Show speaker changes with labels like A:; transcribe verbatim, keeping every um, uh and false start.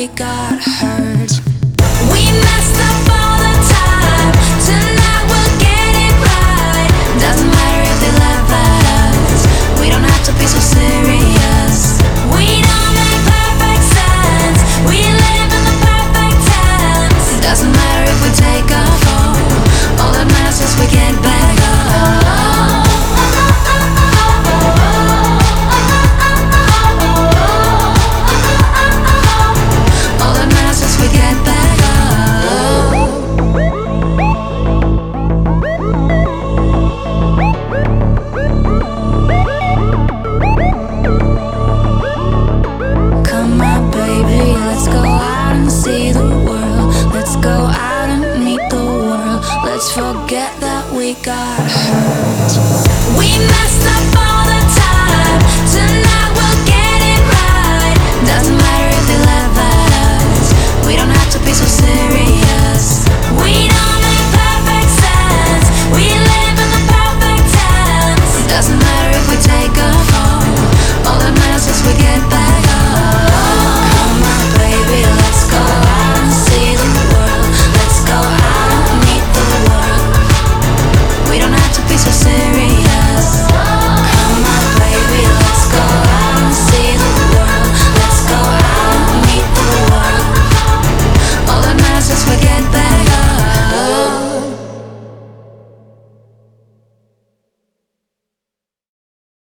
A: got hurt. We messed up all the time. Tonight we'll get it right. Doesn't matter if they laugh at us. We don't have to be so serious. We don't make perfect sense. We live in the perfect tense. Doesn't matter if we take a fall. All that matters is we get back up. Let's forget that we got hurt. We messed up.